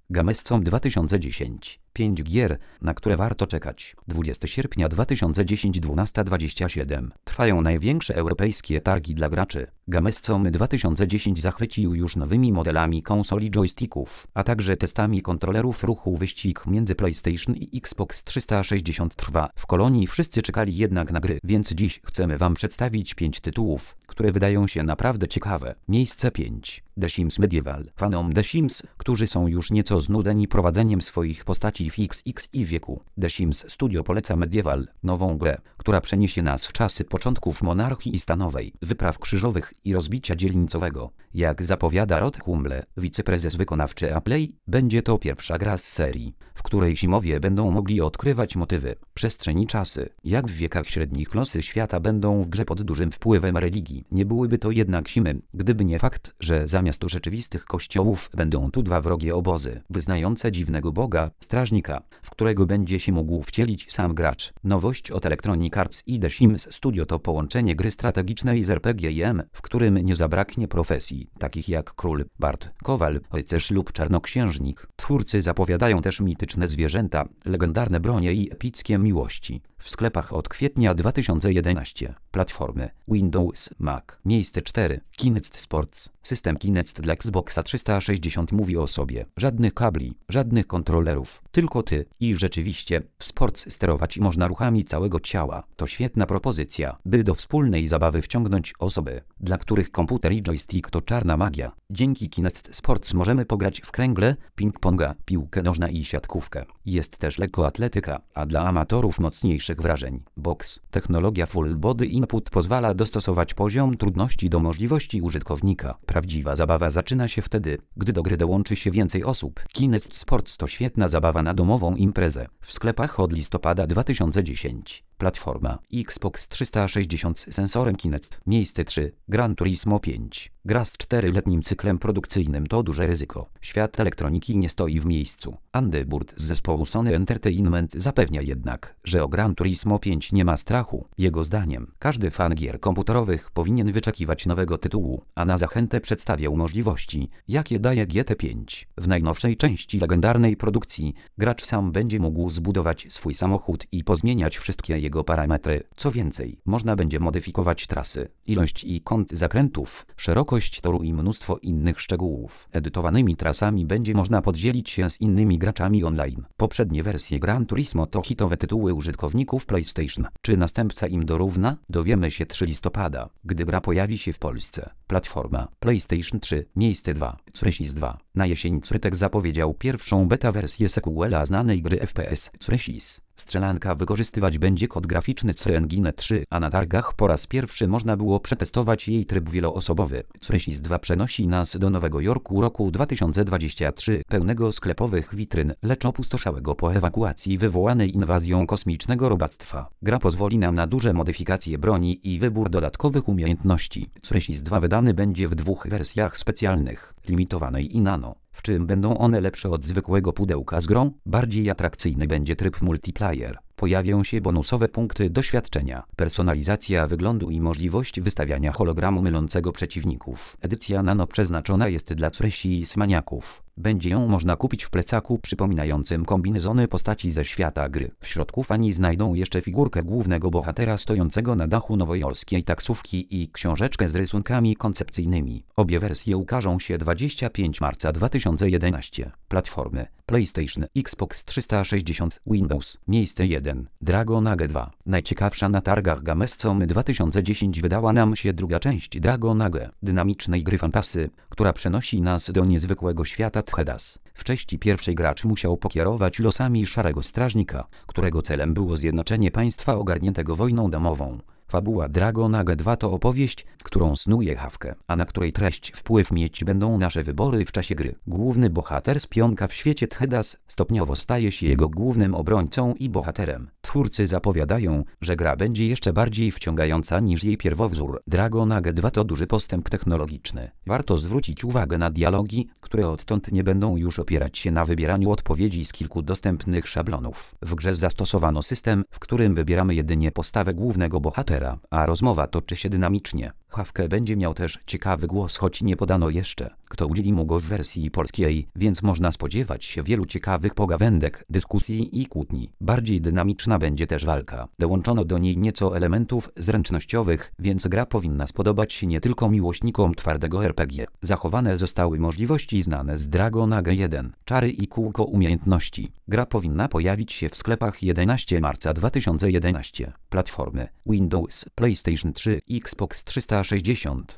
Gamescom 2010. 5 gier, na które warto czekać. 20 sierpnia 2010 12:27. Trwają największe europejskie targi dla graczy. Gamescom 2010 zachwycił już nowymi modelami konsoli joysticków, a także testami kontrolerów ruchu. Wyścig między PlayStation i Xbox 360 trwa. W Kolonii wszyscy czekali jednak na gry, więc dziś chcemy Wam przedstawić 5 tytułów, które wydają się naprawdę ciekawe. Miejsce 5. The Sims Medieval. Fanom The Sims, którzy są już nieco znudzeni prowadzeniem swoich postaci w XX i wieku, The Sims Studio poleca Medieval, nową grę, która przeniesie nas w czasy początków monarchii stanowej, wypraw krzyżowych i rozbicia dzielnicowego. Jak zapowiada Rod Humble, wiceprezes wykonawczy Appley, będzie to pierwsza gra z serii, w której Simowie będą mogli odkrywać motywy, przestrzeń i czasy. Jak w wiekach średnich losy świata będą w grze pod dużym wpływem religii. Nie byłyby to jednak Simy, gdyby nie fakt, że zamiast rzeczywistych kościołów będą tu 2 wrogie obozy, wyznające dziwnego boga, strażnika, w którego będzie się mógł wcielić sam gracz. Nowość od Electronic Arts i The Sims Studio to połączenie gry strategicznej z RPG-iem, w którym nie zabraknie profesji, takich jak król, bard, kowal, rycerz lub czarnoksiężnik. Twórcy zapowiadają też mityczne zwierzęta, legendarne bronie i epickie miłości. W sklepach od kwietnia 2011. Platformy Windows, Mac. Miejsce 4. Kinect Sports. System Kinect dla Xboxa 360 mówi o sobie. Żadnych kabli, żadnych kontrolerów, tylko ty. I rzeczywiście, w Sports sterować można ruchami całego ciała. To świetna propozycja, by do wspólnej zabawy wciągnąć osoby, dla których komputer i joystick to czarna magia. Dzięki Kinect Sports możemy pograć w kręgle, ping-ponga, piłkę nożną i siatkówkę. Jest też lekkoatletyka, a dla amatorów mocniejszych wrażeń. Box. Technologia Full Body Input pozwala dostosować poziom trudności do możliwości użytkownika. Prawdziwa zabawa zaczyna się wtedy, gdy do gry dołączy się więcej osób. Kinect Sports to świetna zabawa na domową imprezę. W sklepach od listopada 2010. Platforma Xbox 360 z sensorem Kinect. Miejsce 3. Gran Turismo 5. Gra z 4-letnim cyklem produkcyjnym to duże ryzyko. Świat elektroniki nie stoi w miejscu. Andy Burt z zespołu Sony Entertainment zapewnia jednak, że o Gran Turismo 5 nie ma strachu. Jego zdaniem, każdy fan gier komputerowych powinien wyczekiwać nowego tytułu, a na zachętę przedstawiał możliwości, jakie daje GT5. W najnowszej części legendarnej produkcji gracz sam będzie mógł zbudować swój samochód i pozmieniać wszystkie jego parametry. Co więcej, można będzie modyfikować trasy, ilość i kąt zakrętów, szerokość toru i mnóstwo innych szczegółów. Edytowanymi trasami będzie można podzielić się z innymi graczami online. Poprzednie wersje Gran Turismo to hitowe tytuły użytkowników PlayStation. Czy następca im dorówna? Dowiemy się 3 listopada, gdy gra pojawi się w Polsce. Platforma PlayStation 3. Miejsce 2. Cressis 2. Na jesień Crytek zapowiedział pierwszą beta wersję sequela znanej gry FPS Cressis. Strzelanka wykorzystywać będzie kod graficzny CryEngine 3, a na targach po raz pierwszy można było przetestować jej tryb wieloosobowy. Cressis 2 przenosi nas do Nowego Jorku roku 2023, pełnego sklepowych witryn, lecz opustoszałego po ewakuacji wywołanej inwazją kosmicznego robactwa. Gra pozwoli nam na duże modyfikacje broni i wybór dodatkowych umiejętności. Cressis 2 wydany będzie w 2 wersjach specjalnych, limitowanej i nano. W czym będą one lepsze od zwykłego pudełka z grą? Bardziej atrakcyjny będzie tryb multiplayer. Pojawią się bonusowe punkty doświadczenia, personalizacja wyglądu i możliwość wystawiania hologramu mylącego przeciwników. Edycja nano przeznaczona jest dla Cressis maniaków. Będzie ją można kupić w plecaku przypominającym kombinezony postaci ze świata gry. W środku fani znajdą jeszcze figurkę głównego bohatera stojącego na dachu nowojorskiej taksówki i książeczkę z rysunkami koncepcyjnymi. Obie wersje ukażą się 25 marca 2011. Platformy PlayStation, Xbox 360, Windows. Miejsce 1. Dragon Age 2. Najciekawsza na targach Gamescom 2010 wydała nam się druga część Dragon Age, dynamicznej gry fantasy, która przenosi nas do niezwykłego świata Thedas. W części pierwszej gracz musiał pokierować losami szarego strażnika, którego celem było zjednoczenie państwa ogarniętego wojną domową. Fabuła Dragon Age 2 to opowieść, którą snuje Hawke, a na której treść wpływ mieć będą nasze wybory w czasie gry. Główny bohater z pionka w świecie Thedas stopniowo staje się jego głównym obrońcą i bohaterem. Twórcy zapowiadają, że gra będzie jeszcze bardziej wciągająca niż jej pierwowzór. Dragon Age 2 to duży postęp technologiczny. Warto zwrócić uwagę na dialogi, które odtąd nie będą już opierać się na wybieraniu odpowiedzi z kilku dostępnych szablonów. W grze zastosowano system, w którym wybieramy jedynie postawę głównego bohatera, a rozmowa toczy się dynamicznie. Hawke będzie miał też ciekawy głos, choć nie podano jeszcze, kto udzieli mu go w wersji polskiej, więc można spodziewać się wielu ciekawych pogawędek, dyskusji i kłótni. Bardziej dynamiczna będzie też walka. Dołączono do niej nieco elementów zręcznościowych, więc gra powinna spodobać się nie tylko miłośnikom twardego RPG. Zachowane zostały możliwości znane z Dragon Age 1, czary i kółko umiejętności. Gra powinna pojawić się w sklepach 11 marca 2011. Platformy Windows, PlayStation 3, Xbox 360.